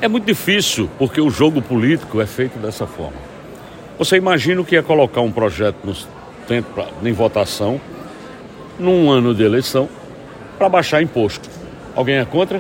É muito difícil, porque o jogo político é feito dessa forma. Você imagina o que é colocar um projeto em votação, num ano de eleição, para baixar imposto. Alguém é contra?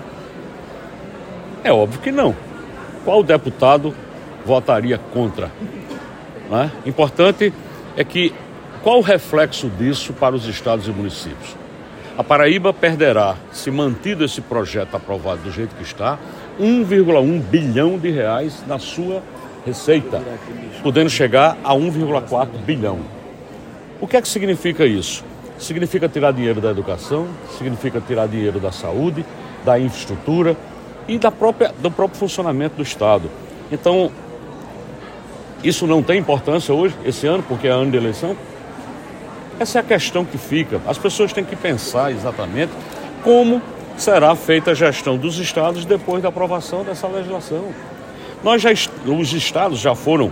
É óbvio que não. Qual deputado votaria contra? Né? Importante é que qual o reflexo disso para os estados e municípios? A Paraíba perderá, se mantido esse projeto aprovado do jeito que está, 1,1 bilhão de reais na sua receita, podendo chegar a 1,4 bilhão. O que é que significa isso? Significa tirar dinheiro da educação, significa tirar dinheiro da saúde, da infraestrutura e do próprio funcionamento do Estado. Então, isso não tem importância hoje, esse ano, porque é ano de eleição? Essa é a questão que fica. As pessoas têm que pensar exatamente como será feita a gestão dos estados depois da aprovação dessa legislação. Os estados já foram,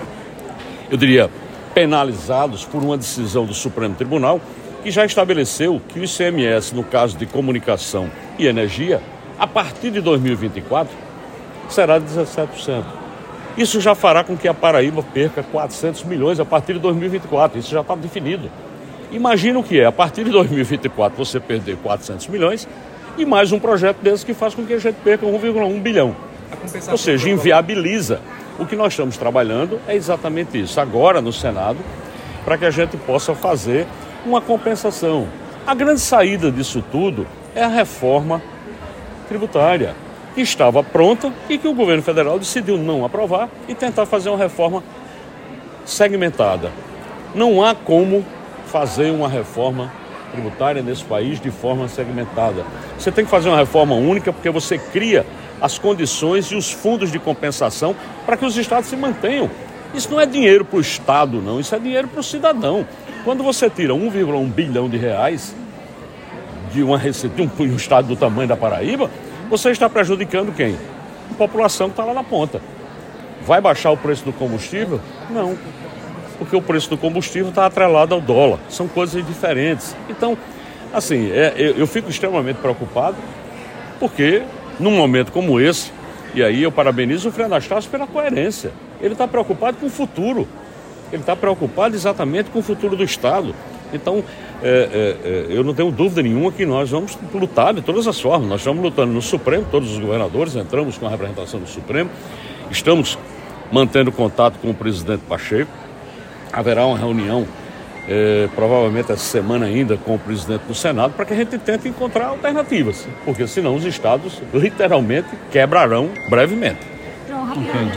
eu diria, penalizados por uma decisão do Supremo Tribunal que já estabeleceu que o ICMS, no caso de comunicação e energia, a partir de 2024, será de 17%. Isso já fará com que a Paraíba perca 400 milhões a partir de 2024. Isso já está definido. Imagina o que é, a partir de 2024, você perder 400 milhões e mais um projeto desse que faz com que a gente perca 1,1 bilhão. Ou seja, inviabiliza. O que nós estamos trabalhando é exatamente isso, agora no Senado, para que a gente possa fazer uma compensação. A grande saída disso tudo é a reforma tributária, que estava pronta e que o governo federal decidiu não aprovar e tentar fazer uma reforma segmentada. Não há como fazer uma reforma tributária nesse país de forma segmentada. Você tem que fazer uma reforma única porque você cria as condições e os fundos de compensação para que os estados se mantenham. Isso não é dinheiro para o Estado, não. Isso é dinheiro para o cidadão. Quando você tira 1,1 bilhão de reais de uma receita de um estado do tamanho da Paraíba, você está prejudicando quem? A população que está lá na ponta. Vai baixar o preço do combustível? Não. Porque o preço do combustível está atrelado ao dólar. São coisas diferentes. Então, assim, eu fico extremamente preocupado porque, num momento como esse, e aí eu parabenizo o Frei Anastácio pela coerência. Ele está preocupado com o futuro. Ele está preocupado exatamente com o futuro do Estado. Então, eu não tenho dúvida nenhuma que nós vamos lutar de todas as formas. Nós estamos lutando no Supremo, todos os governadores, entramos com a representação do Supremo, estamos mantendo contato com o presidente Pacheco. Haverá uma reunião, provavelmente essa semana ainda, com o presidente do Senado, para que a gente tente encontrar alternativas, porque senão os estados literalmente quebrarão brevemente.